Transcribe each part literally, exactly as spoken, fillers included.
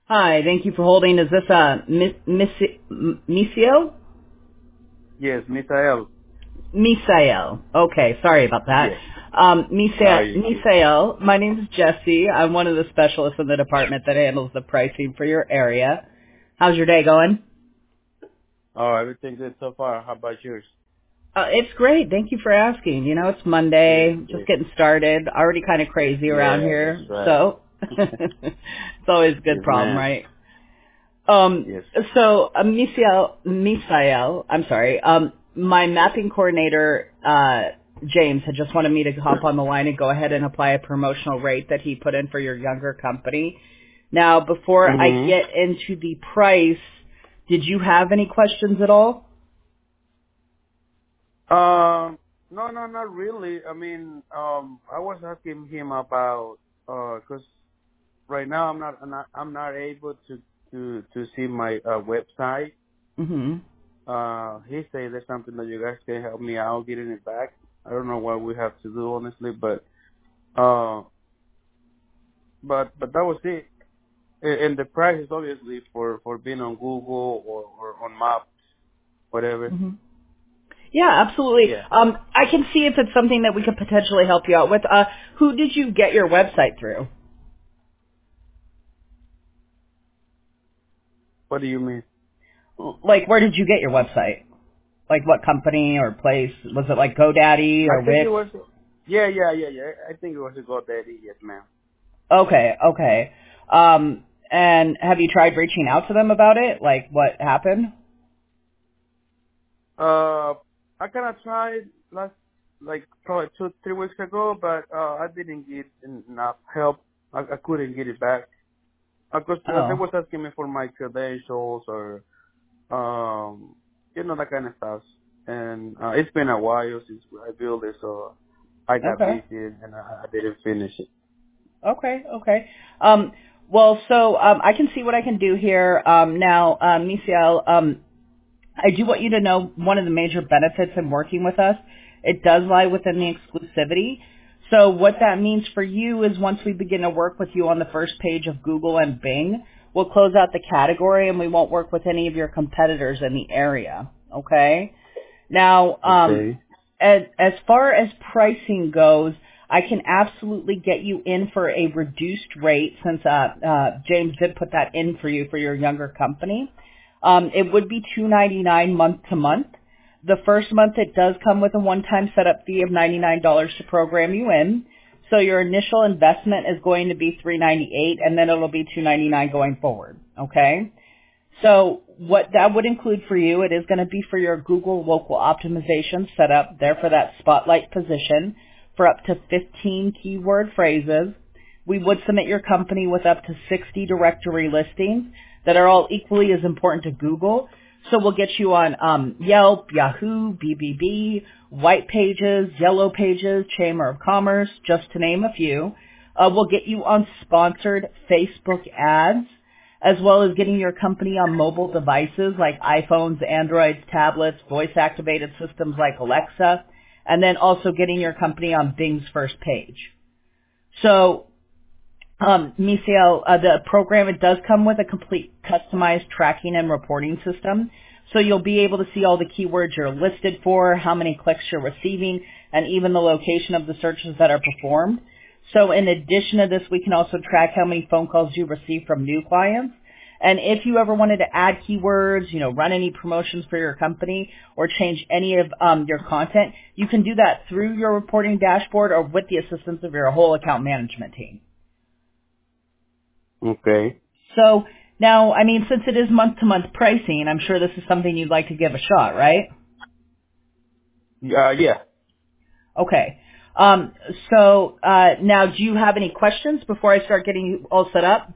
Hi, thank you for holding. Is this uh, Miss Misael? Yes, Misael. Misael. Okay, sorry about that. Yes. Um, How are Misael, you? Misael, my name is Jesse. I'm one of the specialists in the department that handles the pricing for your area. How's your day going? Oh, everything good so far. How about yours? Uh, it's great. Thank you for asking. You know, it's Good, Monday, just good. getting started. Already kind of crazy around Yeah, that's here, right. so it's always a good Yes, problem, ma'am. right? Um, Yes. so, uh, Misael, Misael, I'm sorry, um, my mapping coordinator, uh, James, had just wanted me to hop on the line and go ahead and apply a promotional rate that he put in for your younger company. Now, before I Mm-hmm. get into the price, did you have any questions at all? Um, no, no, not really. I mean, um, I was asking him about, uh, cause right now I'm not, I'm not, I'm not able to, to, to see my, uh, website. Mm-hmm. Uh, he said there's something that you guys can help me out getting it back. I don't know what we have to do, honestly, but, uh, but, but that was it. And and the price is obviously for, for being on Google or, or on Maps, whatever. Mm-hmm. Yeah, absolutely. Yeah. Um, I can see if it's something that we could potentially help you out with. Uh, who did you get your website through? What do you mean? Like, where did you get your website? Like what company or place? Was it like GoDaddy I or think it Wix? was, yeah, yeah, yeah, yeah. I think it was a GoDaddy, yes, ma'am. Okay, okay. Um, and have you tried reaching out to them about it? Like what happened? Uh, I kind of tried last, like, probably two, three weeks ago, but, uh, I didn't get enough help. I, I couldn't get it back. Because uh, they Oh, was asking me for my credentials or, um, you know, that kind of stuff. And, uh, it's been a while since I built it, so I got okay, busy and I, I didn't finish it. okay, okay. Um, well, so um, I can see what I can do here. Um, now, um, Misael, um, I do want you to know one of the major benefits in working with us. It does lie within the exclusivity. So what that means for you is once we begin to work with you on the first page of Google and Bing, we'll close out the category and we won't work with any of your competitors in the area. Okay? Now, um, Okay. as, as far as pricing goes, I can absolutely get you in for a reduced rate since uh, uh, James did put that in for you for your younger company. Um, it would be two ninety-nine month to month. The first month it does come with a one-time setup fee of ninety-nine dollars to program you in. So your initial investment is going to be three ninety-eight, and then it'll be two ninety-nine going forward. Okay. So what that would include for you, it is going to be for your Google local optimization setup there for that spotlight position for up to fifteen keyword phrases. We would submit your company with up to sixty directory listings that are all equally as important to Google. So we'll get you on um, Yelp, Yahoo, B B B, White Pages, Yellow Pages, Chamber of Commerce, just to name a few. Uh, we'll get you on sponsored Facebook ads, as well as getting your company on mobile devices like iPhones, Androids, tablets, voice-activated systems like Alexa, and then also getting your company on Bing's first page. So, um, Misael, uh, the program, it does come with a complete customized tracking and reporting system. So you'll be able to see all the keywords you're listed for, how many clicks you're receiving, and even the location of the searches that are performed. So in addition to this, we can also track how many phone calls you receive from new clients. And if you ever wanted to add keywords, you know, run any promotions for your company or change any of um, your content, you can do that through your reporting dashboard or with the assistance of your whole account management team. Okay. So now, I mean, since it is month-to-month pricing, I'm sure this is something you'd like to give a shot, right? Uh, yeah. Okay. Um, so uh, now, do you have any questions before I start getting you all set up?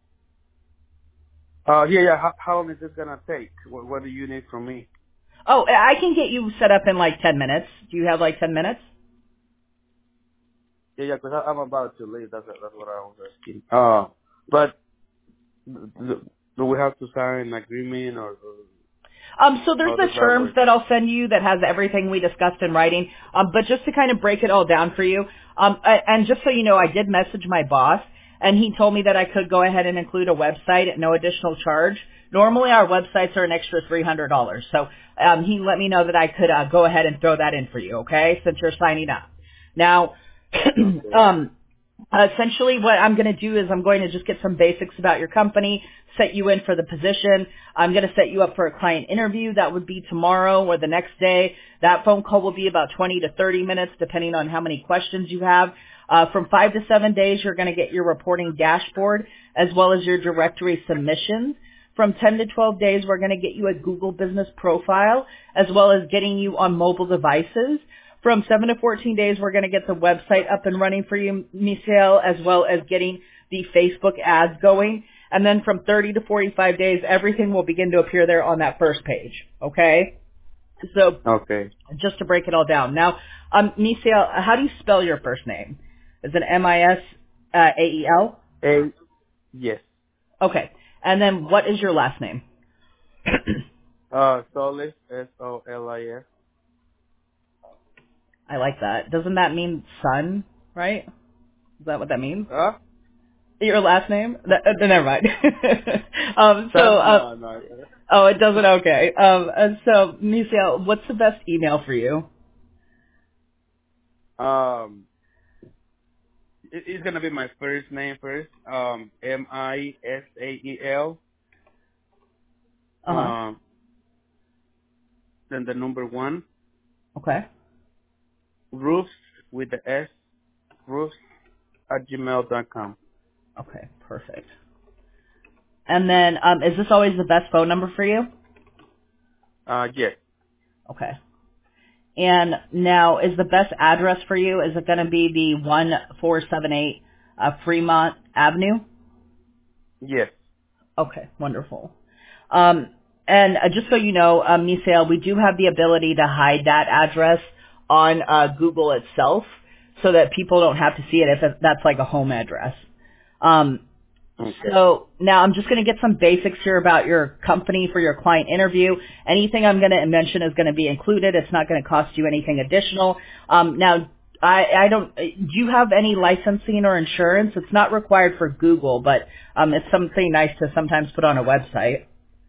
Uh, yeah, yeah. How, how long is this gonna take? What, what do you need from me? Oh, I can get you set up in like ten minutes. Do you have like ten minutes? Yeah, yeah, because I'm about to leave. That's that's what I was asking. Uh, but do, do we have to sign an agreement or, or Um, so there's how the does that terms work? that I'll send you that has everything we discussed in writing. Um, but just to kind of break it all down for you, um, a- and just so you know, I did message my boss, and he told me that I could go ahead and include a website at no additional charge. Normally, our websites are an extra three hundred dollars. So um, he let me know that I could uh, go ahead and throw that in for you, okay, since you're signing up. Now, Okay. um, essentially what I'm going to do is I'm going to just get some basics about your company, set you in for the position. I'm going to set you up for a client interview. That would be tomorrow or the next day. That phone call will be about twenty to thirty minutes, depending on how many questions you have. Uh, from five to seven days, you're going to get your reporting dashboard as well as your directory submissions. From ten to twelve days, we're going to get you a Google business profile as well as getting you on mobile devices. From seven to fourteen days, we're going to get the website up and running for you, Misael, as well as getting the Facebook ads going. And then from thirty to forty-five days, everything will begin to appear there on that first page. Okay? So Okay. just to break it all down. Now, um, Misael, how do you spell your first name? Is it M I S A E L? A, yes. Okay. And then what is your last name? Uh, Solis, S O L I S. I like that. Doesn't that mean son, right? Is that what that means? Huh? Your last name? That, uh, never mind. um, so, uh, no, no. oh, it doesn't. Okay. Um, and so, Misael, what's the best email for you? Um, it, it's gonna be my first name first. Um, M I S A E L. Uh huh. Um, then the number one. Okay. Roofs with the S. Roofs at gmail dot com. Okay. Perfect. And then, um, is this always the best phone number for you? Uh, yes. Okay. And now, is the best address for you? Is it going to be the one four seven eight uh, Fremont Avenue? Yes. Okay, wonderful. Um, and uh, just so you know, um, Misael, we do have the ability to hide that address on uh, Google itself so that people don't have to see it if it, that's like a home address. Um, Okay. so now I'm just going to get some basics here about your company for your client interview. Anything I'm going to mention is going to be included. It's not going to cost you anything additional. Um, now, I, I don't. Do you have any licensing or insurance? It's not required for Google, but um, it's something nice to sometimes put on a website.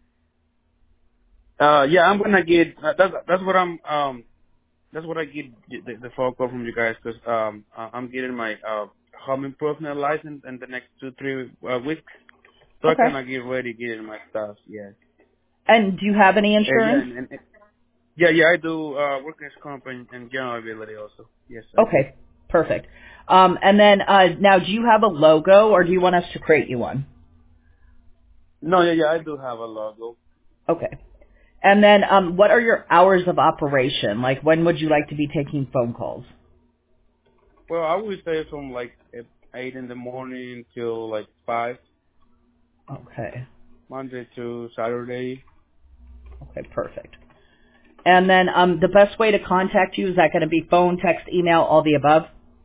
Uh, yeah, I'm gonna get. Uh, that's that's what I'm. Um, that's what I get the, the phone call from you guys because um, uh, I'm getting my uh home improvement license in the next two three uh, weeks, so I Okay. kind of get ready getting my stuff. Yeah. And do you have any And yeah, insurance? and, and, yeah, yeah, I do uh workers' comp and, and general ability also. Yes, I do. Okay, perfect. Um, and then uh, now, do you have a logo, or do you want us to create you one? No, yeah, yeah, I do have a logo. Okay. And then, um, what are your hours of operation? Like, when would you like to be taking phone calls? Well, I would say from like at eight in the morning till like five, Okay. Monday to Saturday. Okay, perfect. And then, um, the best way to contact you, is that going to be phone, text, email, all the above?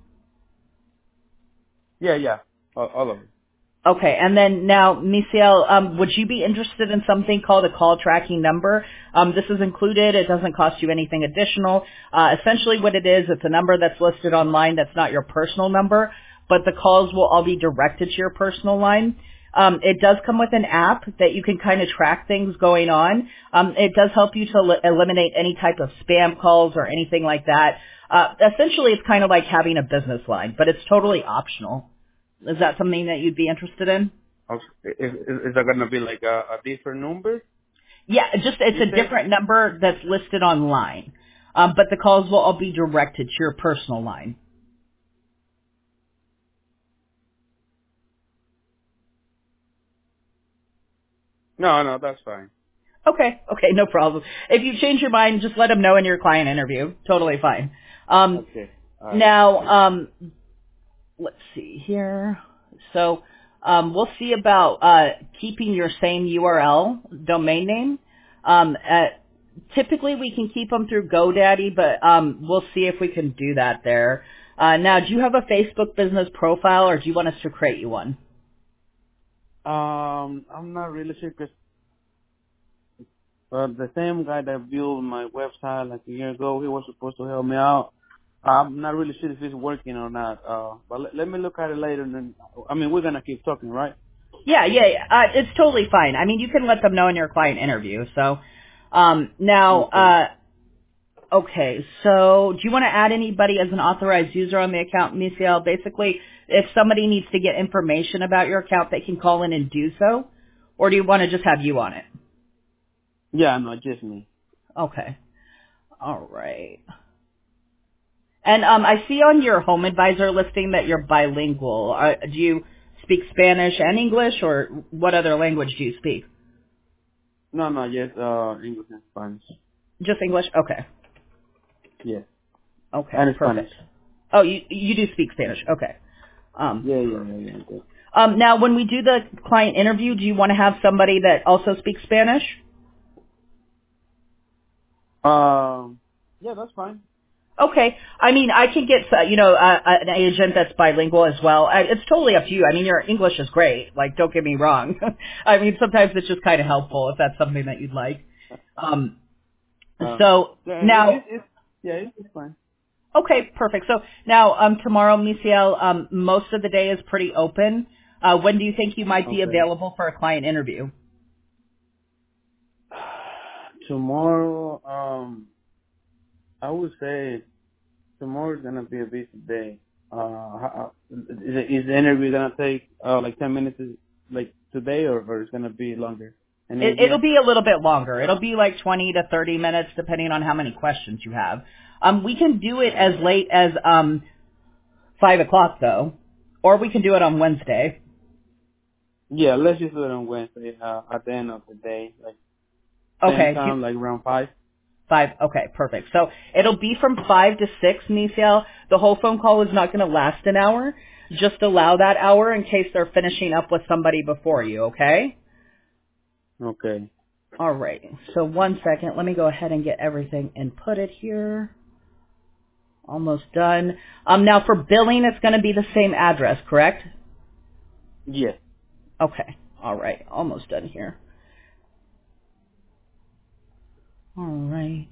Yeah, yeah, all, all of it. Okay, and then now, Misael, um, would you be interested in something called a call tracking number? Um, this is included. It doesn't cost you anything additional. Uh, essentially what it is, it's a number that's listed online that's not your personal number, but the calls will all be directed to your personal line. Um, it does come with an app that you can kind of track things going on. Um, it does help you to el- eliminate any type of spam calls or anything like that. Uh, essentially, it's kind of like having a business line, but it's totally optional. Is that something that you'd be interested in? Okay. Is, is, is that gonna be like a, a different number? Yeah, just it's You a said? different number that's listed online, um, but the calls will all be directed to your personal line. No, no, that's fine. Okay, okay, no problem. If you change your mind, just let them know in your client interview. Totally fine. Um, Okay. All right. now, um, let's see here. So um, we'll see about uh, keeping your same U R L domain name. Um, at, typically, we can keep them through GoDaddy, but um, we'll see if we can do that there. Uh, now, do you have a Facebook business profile, or do you want us to create you one? Um, I'm not really sure 'cause uh, the same guy that built my website like a year ago, he was supposed to help me out. I'm not really sure if it's working or not. Uh, but let, let me look at it later. And then, I mean, we're gonna keep talking, right? Yeah, yeah, yeah. Uh, it's totally fine. I mean, you can let them know in your client interview. So, um, now, Okay. uh, okay. So, do you want to add anybody as an authorized user on the account, Misael? Basically, if somebody needs to get information about your account, they can call in and do so. Or do you want to just have you on it? Yeah, no, just me. Okay. All right. And um, I see on your home advisor listing that you're bilingual. Uh, do you speak Spanish and English, or what other language do you speak? No, no, yes, uh, English and Spanish. Just English? Okay. Yes, Okay, and Spanish. perfect. Oh, you you do speak Spanish. Okay. Um, Yeah, yeah, perfect. yeah, yeah. Okay. Um, now, when we do the client interview, do you want to have somebody that also speaks Spanish? Um, yeah, that's fine. Okay. I mean, I can get, uh, you know, uh, an agent that's bilingual as well. Uh, It's totally up to you. I mean, your English is great. Like, don't get me wrong. I mean, sometimes it's just kind of helpful if that's something that you'd like. Um, Uh, so yeah, it, now, it, it's yeah, it's, it's fine. okay, perfect. So now, um, tomorrow, Misael, um, most of the day is pretty open. Uh, when do you think you might be Okay. available for a client interview? Tomorrow, um, I would say tomorrow's gonna be a busy day. Uh, how, is, it, is the interview gonna take uh like ten minutes, like today, or, or it's gonna be longer? Any It, it'll idea? be a little bit longer. It'll be like twenty to thirty minutes, depending on how many questions you have. Um, we can do it as late as um, five o'clock, though, or we can do it on Wednesday. Yeah, let's just do it on Wednesday. Uh, at the end of the day, like same Okay, time, do- like around five. five. Okay, perfect. So it'll be from five to six, Misael. The whole phone call is not going to last an hour. Just allow that hour in case they're finishing up with somebody before you. Okay. Okay. All right. So one second. Let me go ahead and get everything inputted here. Almost done. Um, now for billing, it's going to be the same address, correct? Yes. Okay. All right. Almost done here. All right.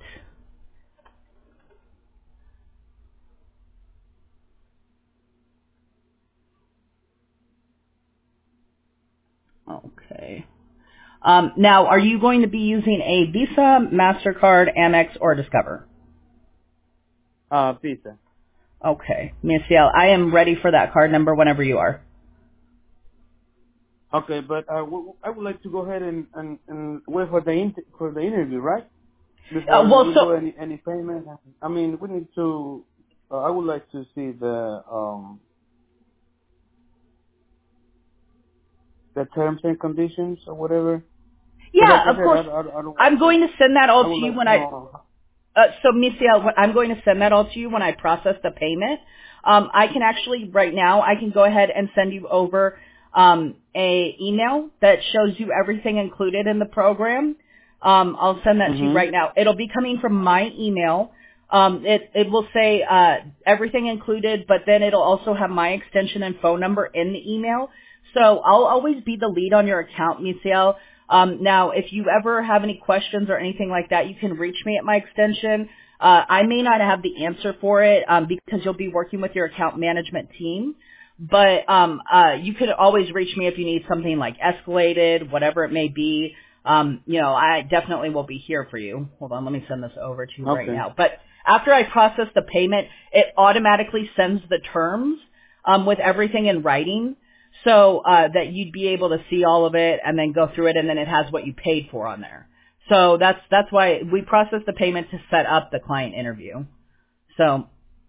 Okay. Um, now, are you going to be using a Visa, MasterCard, Amex, or Discover? Uh, pizza. Okay. Miss Yale, I am ready for that card number whenever you are. Okay, but uh, w- w- I would like to go ahead and and, and wait for the inter- for the interview, right? Uh, Before well, we so, do any any payment. I mean, we need to. Uh, I would like to see the um the terms and conditions or whatever. Because like yeah, I of said, I, course. I, I don't I'm want going to. to send that all I to would you like when to I, know. uh, so Miss Yale, I'm going to send that all to you when I process the payment. Um, I can actually, right now, I can go ahead and send you over um, a email that shows you everything included in the program. Um, I'll send that to you Mhm. right now. It'll be coming from my email. Um, it, it will say uh, everything included, but then it'll also have my extension and phone number in the email. So I'll always be the lead on your account, Misael. Um, now, if you ever have any questions or anything like that, you can reach me at my extension. Uh, I may not have the answer for it um, because you'll be working with your account management team. But um, uh, you could always reach me if you need something like escalated, whatever it may be. Um, you know, I definitely will be here for you. Hold on, let me send this over to you right Okay. now. But after I process the payment, it automatically sends the terms um, with everything in writing, so uh, that you'd be able to see all of it and then go through it, and then it has what you paid for on there. So that's that's why we process the payment to set up the client interview. So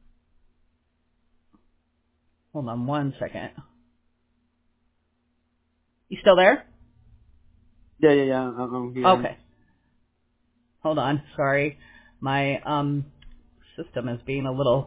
hold on one second. You still there? Yeah, yeah, yeah. I'm, I'm here. Okay. Hold on. Sorry. My um system is being a little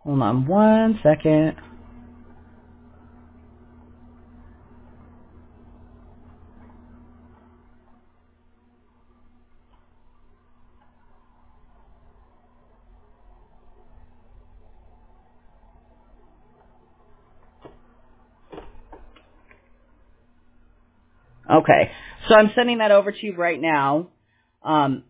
Hold on one second. Okay, so I'm sending that over to you right now. Um,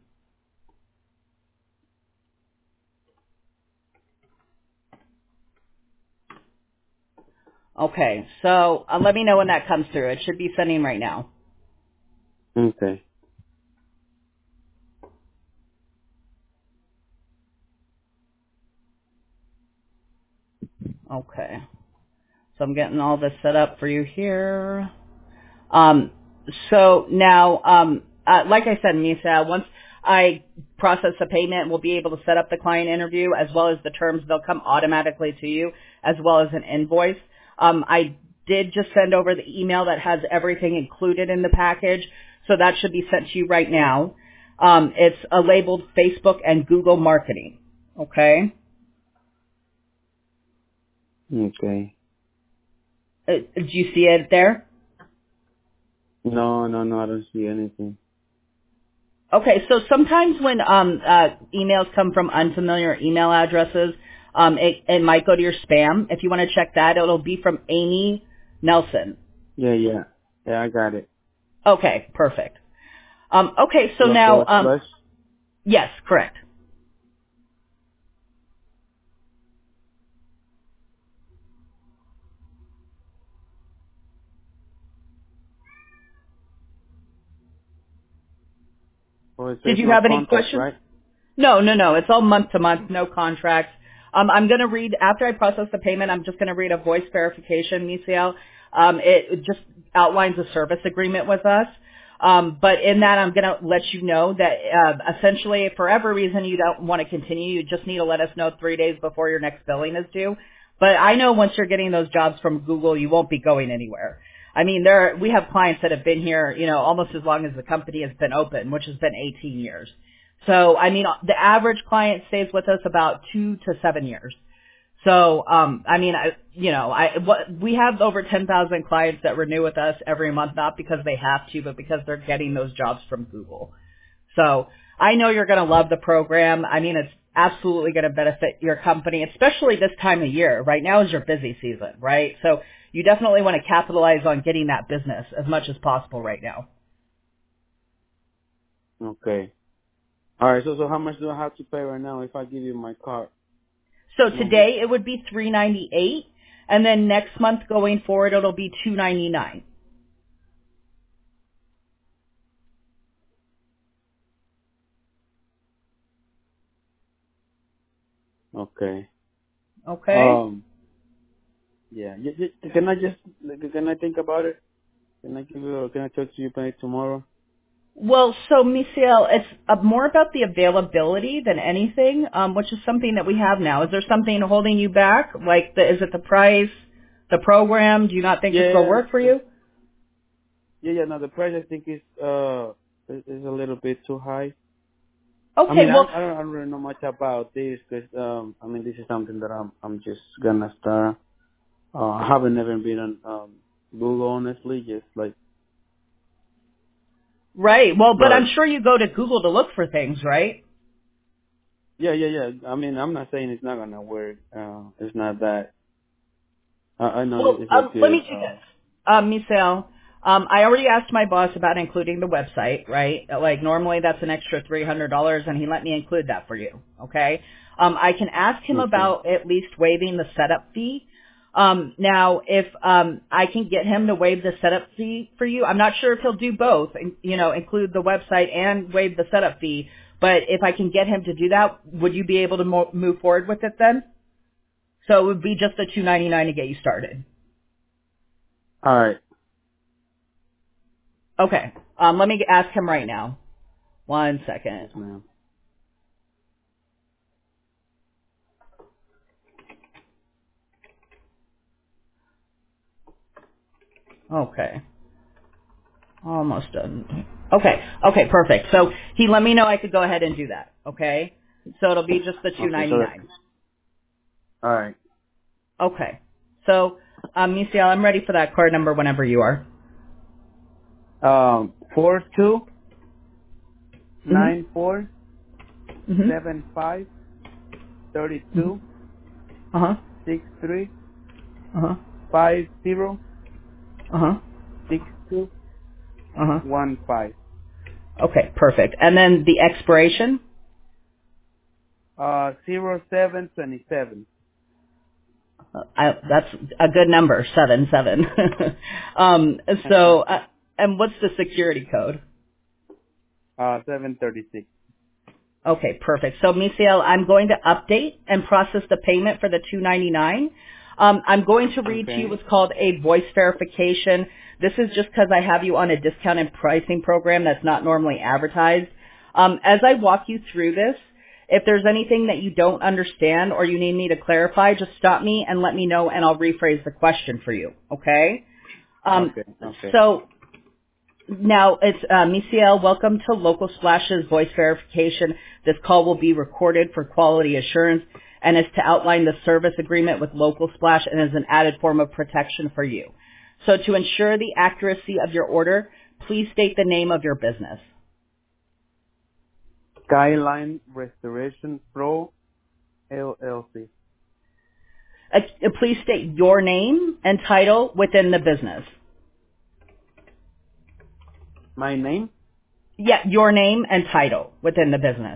okay, so uh, let me know when that comes through. It should be sending right now. Okay. Okay, so I'm getting all this set up for you here. Um, so now, um, uh, like I said, Misa, once I process the payment, we'll be able to set up the client interview as well as the terms. They'll come automatically to you as well as an invoice. Um, I did just send over the email that has everything included in the package, so that should be sent to you right now. Um, it's uh, labeled Facebook and Google Marketing. Okay? Okay. Uh, do you see it there? No, no, no, I don't see anything. Okay, so sometimes when um, uh, emails come from unfamiliar email addresses, um, it, it might go to your spam. If you want to check that, it'll be from Amy Nelson. Yeah, yeah. Yeah, I got it. Okay, perfect. Um, okay, so Plus, now, plus, um, plus. yes, correct. Oh, it Did says you no have any contact, questions? right? No, no, no. It's all month to month, no contracts. Um, I'm going to read, after I process the payment, I'm just going to read a voice verification, Misael. Um, it, it just outlines a service agreement with us. Um, but in that, I'm going to let you know that uh, essentially, if for every reason you don't want to continue, you just need to let us know three days before your next billing is due. But I know once you're getting those jobs from Google, you won't be going anywhere. I mean, there we have clients that have been here, you know, almost as long as the company has been open, which has been eighteen years. So, I mean, the average client stays with us about two to seven years. So, um, I mean, I, you know, I, what, we have over ten thousand clients that renew with us every month, not because they have to, but because they're getting those jobs from Google. So, I know you're going to love the program. I mean, it's absolutely going to benefit your company, especially this time of year. Right now is your busy season, right? So, you definitely want to capitalize on getting that business as much as possible right now. Okay. All right. So, so how much do I have to pay right now if I give you my card So number? today it would be three ninety-eight, and then next month going forward it'll be two ninety-nine. Okay. Okay. Um. Yeah. Y- y- Can I just like, can I think about it? Can I give you? Can I talk to you by tomorrow? Well, so Misael, it's uh, more about the availability than anything, um, which is something that we have now. Is there something holding you back? Like, the, is it the price, the program? Do you not think this will Yeah. work for It's, you? yeah. Yeah. No, the price I think is uh is is a little bit too high. I Okay. mean, I Well, I don't, I don't really know much about this because um I mean this is something that I'm I'm just gonna start. Uh, I haven't never been on um Google honestly, just like right. Well, but I'm but sure you go to Google to look for things, right? yeah yeah yeah. I mean I'm not saying it's not gonna work. Uh, it's not that. I, I know Well, it's a um, let me good. do Uh, this. Um, Misael, um, I already asked my boss about including the website, right? Like normally that's an extra three hundred dollars and he let me include that for you, okay? Um, I can ask him okay. about at least waiving the setup fee. Um, now, if um, I can get him to waive the setup fee for you, I'm not sure if he'll do both, and, you know, include the website and waive the setup fee, but if I can get him to do that, would you be able to mo- move forward with it then? So it would be just the two ninety-nine to get you started. All right. Okay. Um, let me ask him right now. One second. Yes, ma'am. Okay. Almost done. Okay. Okay, perfect. So he let me know I could go ahead and do that. Okay. So it'll be just the two Okay. So ninety that, nine. All right. Okay. So, um, Misael, I'm ready for that card number whenever you are. Um, four two Mm-hmm. nine four Mm-hmm. seven five thirty Mm-hmm. two Uh-huh. six three Uh-huh. five zero Uh-huh. six two Uh-huh. one five. Okay, perfect. And then the expiration? Uh, zero seven twenty seven. Uh, I, that's a good number, seven, seven. um, so, uh, and what's the security code? uh, seven thirty six. Okay, perfect. So, Misael, I'm going to update and process the payment for the two ninety-nine. Um, I'm going to read to you Okay. what's called a voice verification. This is just because I have you on a discounted pricing program that's not normally advertised. Um, as I walk you through this, if there's anything that you don't understand or you need me to clarify, just stop me and let me know, and I'll rephrase the question for you. Okay? Um, Okay. Okay. so now, it's uh, Misael. Welcome to Local Splash's voice verification. This call will be recorded for quality assurance and is to outline the service agreement with Local Splash and is an added form of protection for you. So to ensure the accuracy of your order, please state the name of your business. Skyline Restoration Pro L L C. Uh, please state your name and title within the business. My name? Yeah, your name and title within the business.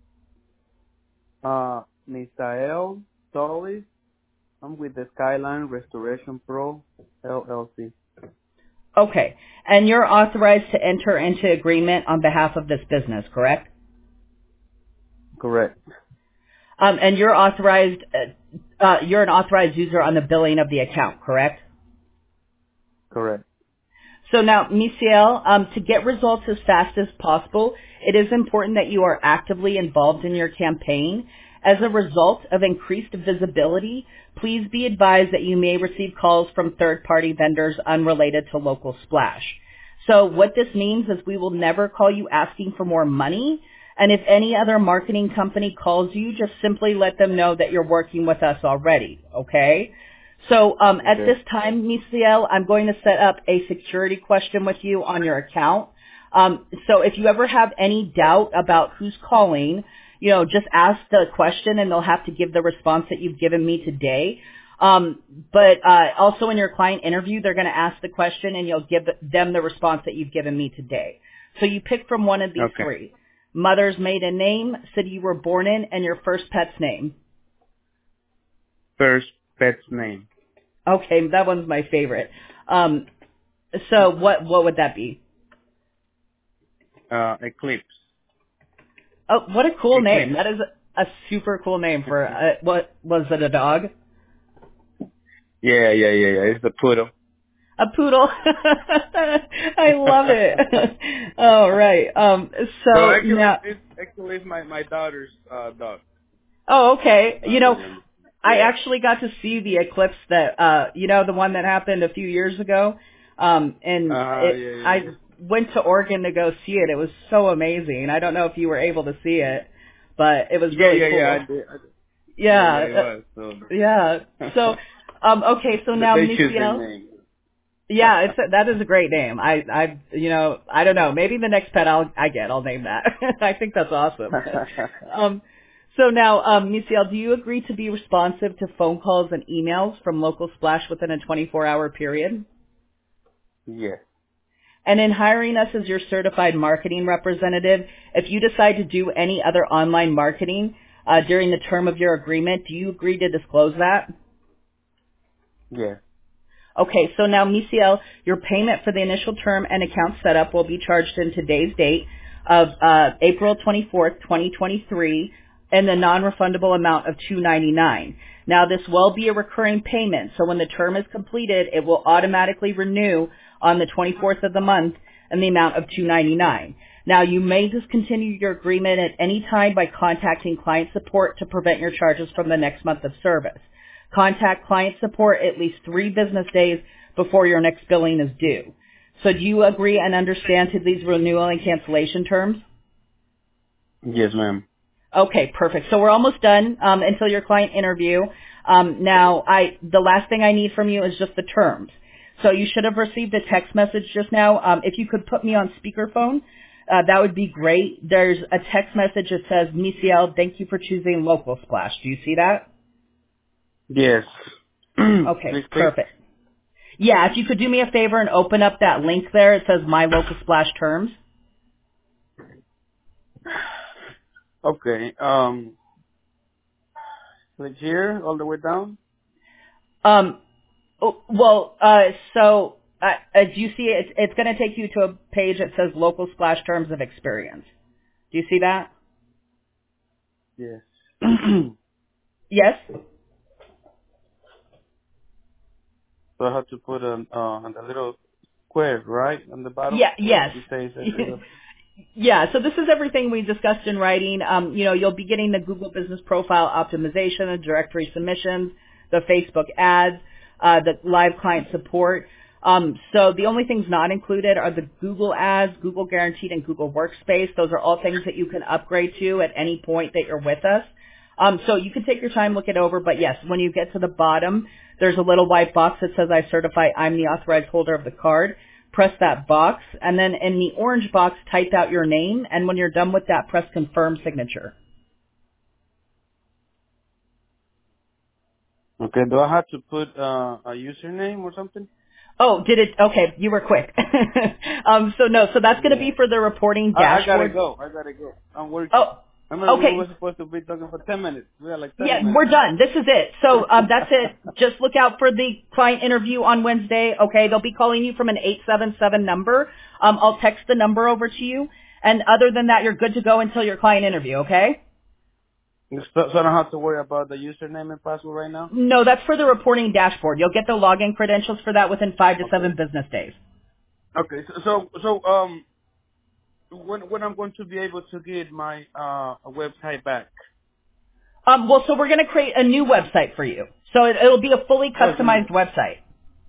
Uh, Misael Solis. I'm with the Skyline Restoration Pro L L C. Okay. And you're authorized to enter into agreement on behalf of this business, correct? Correct. Um, and you're authorized, uh, uh, you're an authorized user on the billing of the account, correct? Correct. So now, Misael, um, to get results as fast as possible, it is important that you are actively involved in your campaign. As a result of increased visibility, please be advised that you may receive calls from third-party vendors unrelated to Local Splash. So what this means is we will never call you asking for more money. And if any other marketing company calls you, just simply let them know that you're working with us already, okay? So um, at Okay. this time, Misael, I'm going to set up a security question with you on your account. Um, so if you ever have any doubt about who's calling, you know, just ask the question and they'll have to give the response that you've given me today. Um, but uh, also in your client interview, they're going to ask the question and you'll give them the response that you've given me today. So you pick from one of these Okay. three. Mother's maiden name, city you were born in, and your first pet's name. First pet's name. Okay, that one's my favorite. Um, so what what would that be? Uh, Eclipse. Oh, what a cool Eclipse. name! That is a, a super cool name for a, what was it? A dog? Yeah, yeah, yeah, yeah. It's a poodle. A poodle. I love it. All right. Um. Well, So actually, now. it's actually it's my my daughter's uh dog. Oh, okay. My You daughter's know, name. I Yeah. actually got to see the eclipse that, uh, you know, the one that happened a few years ago. Um, and Uh, it, yeah, yeah, I yeah. went to Oregon to go see it. It was so amazing. I don't know if you were able to see it, but it was Yeah, really yeah, cool. yeah. I did. I did. Yeah, Yeah. yeah, it uh, was. So. Yeah. So, um, okay. So now, They choose their Misael. name. Yeah, it's that is a great name. I, I, you know, I don't know. Maybe the next pet I'll I get, I'll name that. I think that's awesome. um, so now, um, Misael, do you agree to be responsive to phone calls and emails from Local Splash within a twenty-four hour period? Yes. And in hiring us as your certified marketing representative, if you decide to do any other online marketing uh, during the term of your agreement, do you agree to disclose that? Yes. Okay, so now, Misael, your payment for the initial term and account setup will be charged in today's date of uh, April twenty-fourth, twenty twenty-three, and the non-refundable amount of two hundred ninety-nine dollars. Now, this will be a recurring payment, so when the term is completed, it will automatically renew on the twenty-fourth of the month in the amount of two hundred ninety-nine dollars. Now, you may discontinue your agreement at any time by contacting client support to prevent your charges from the next month of service. Contact client support at least three business days before your next billing is due. So do you agree and understand to these renewal and cancellation terms? Yes, ma'am. Okay, perfect. So we're almost done um, until your client interview. Um, now, I the last thing I need from you is just the terms. So you should have received a text message just now. Um, if you could put me on speakerphone, uh, that would be great. There's a text message that says, Misael, thank you for choosing Local Splash. Do you see that? Yes. Okay, Please speak. perfect. Yeah, if you could do me a favor and open up that link there, it says My Local Splash Terms. Okay. Um, click here all the way down. Um, oh, well, uh, so uh, uh, do you see it? It's, it's going to take you to a page that says Local Splash Terms of Experience. Do you see that? Yes. Yes? So I have to put on uh, on the little square, right, on the bottom. Yeah, yes. It says every. Yeah, so this is everything we discussed in writing. Um, you know, you'll be getting the Google Business Profile optimization, the directory submissions, the Facebook ads, uh, the live client support. Um, so the only things not included are the Google ads, Google Guaranteed, and Google Workspace. Those are all things that you can upgrade to at any point that you're with us. Um, so you can take your time, look it over, but yes, when you get to the bottom, there's a little white box that says, I certify I'm the authorized holder of the card. Press that box, and then in the orange box, type out your name, and when you're done with that, press confirm signature. Okay. Do I have to put uh, a username or something? Oh, did it? Okay, you were quick. um, so no, so that's going to Yeah. be for the reporting I, I gotta dashboard. go. I gotta go. I'm working. Oh, Remember, we were okay. supposed to be talking for ten minutes. We are like thirty Yeah, minutes. we're done. This is it. So um, that's it. Just look out for the client interview on Wednesday. Okay, they'll be calling you from an eight seven seven number. Um, I'll text the number over to you. And other than that, you're good to go until your client interview, okay? So, so I don't have to worry about the username and password right now? No, that's for the reporting dashboard. You'll get the login credentials for that within five to Okay. seven business days. Okay. So, so, so um, when when I'm going to be able to get my uh website back? Um, well, so we're going to create a new website for you. So it, it'll be a fully Oh, it's gonna be. customized website.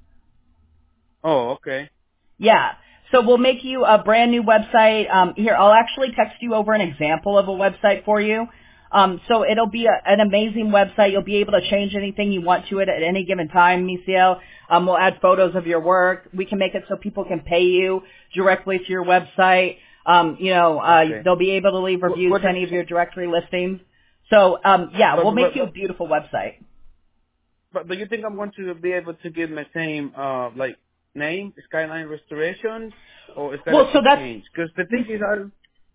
Oh, okay. Yeah. So we'll make you a brand new website. Um, here, I'll actually text you over an example of a website for you. Um, so it'll be a, an amazing website. You'll be able to change anything you want to it at any given time, Misael. Um, we'll add photos of your work. We can make it so people can pay you directly to your website. Um, you know, uh, Okay. they'll be able to leave What, reviews what to is, any of your directory listings. So, um, yeah, but, we'll make but, you a but, beautiful website. but do you think I'm going to be able to give my same uh like name, Skyline Restoration, or is that Well, so to that's change? Because the thing is, I.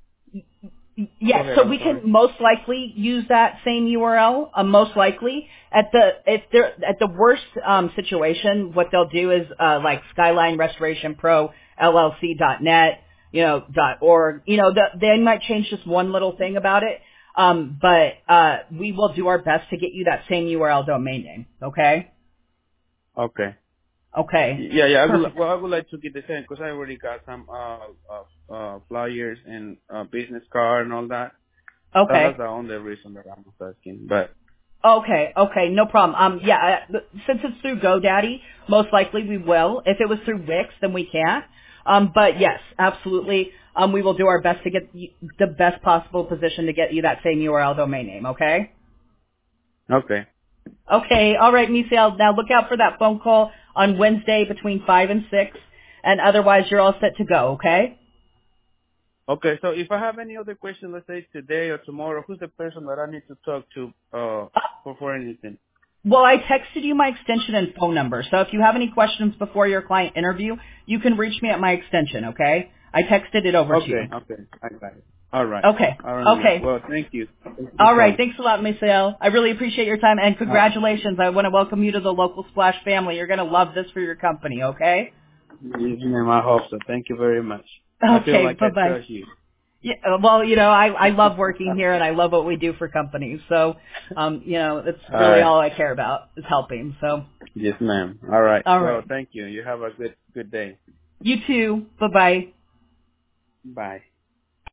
Go yes. ahead. So I'm we sorry. can most likely use that same U R L. Uh, most likely, at the if they're at the worst um, situation, what they'll do is uh, like Skyline Restoration Pro L L C dot net, you know, dot org. You know, the, they might change just one little thing about it. Um, but uh, we will do our best to get you that same U R L domain name. Okay. Okay. Okay. Yeah, yeah. I would, li- Perfect. well, I would like to get the same because I already got some uh, uh, uh, flyers and uh, business card and all that. That Okay. that's the only reason that I'm asking. But Okay, okay, no problem. Um, yeah, uh, since it's through GoDaddy, most likely we will. If it was through Wix, then we can't. Um, but yes, absolutely. Um, we will do our best to get you the best possible position to get you that same U R L domain name. Okay. okay, Okay. All right, Misael. Now look out for that phone call on Wednesday between five and six, and otherwise you're all set to go. Okay. okay. So if I have any other question, let's say today or tomorrow, who's the person that I need to talk to uh, Uh, for for anything? Well, I texted you my extension and phone number, so if you have any questions before your client interview, you can reach me at my extension, okay? I texted it over to Okay, you. okay, I got it. All right, Okay, all right, ma'am. okay. Well, thank you. Thank you for All right, calling. thanks a lot, Misael. I really appreciate your time, and Uh, congratulations. I want to welcome you to the local Splash family. You're going to love this for your company, okay? yes, ma'am. I hope so. Thank you very much. I feel Okay, like I bye-bye. trust you. Yeah, uh, well, you know, I, I love working here, and I love what we do for companies. So, um, you know, that's All really right. all I care about is helping. So, Yes, ma'am. All right. all Well, right. thank you. You have a good good day. You too. Bye-bye. Bye.